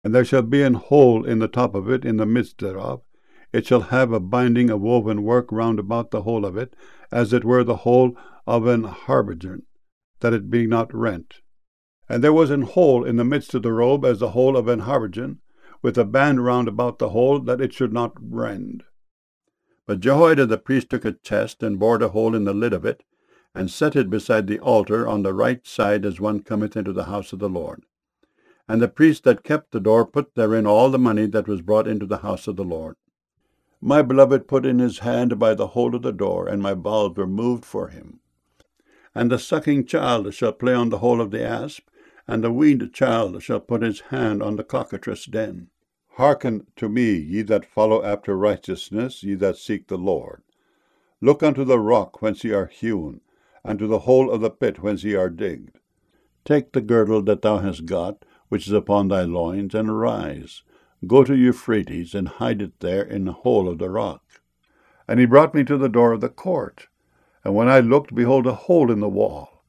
And there shall be an hole in the top of it, in the midst thereof. It shall have a binding of woven work round about the whole of it, as it were the hole of an habergeon, that it be not rent. And there was an hole in the midst of the robe, as the hole of an habergeon, with a band round about the hole, that it should not rend. But Jehoiada the priest took a chest, and bored a hole in the lid of it, and set it beside the altar on the right side, as one cometh into the house of the Lord. And the priest that kept the door put therein all the money that was brought into the house of the Lord. My beloved put in his hand by the hole of the door, and my bowels were moved for him. And the sucking child shall play on the hole of the asp, and the weaned child shall put his hand on the cockatrice' den. Hearken to me, ye that follow after righteousness, ye that seek the Lord. Look unto the rock whence ye are hewn, and to the hole of the pit whence ye are digged. Take the girdle that thou hast got, which is upon thy loins, and arise. Go to Euphrates, and hide it there in the hole of the rock. And he brought me to the door of the court. And when I looked, behold, a hole in the wall.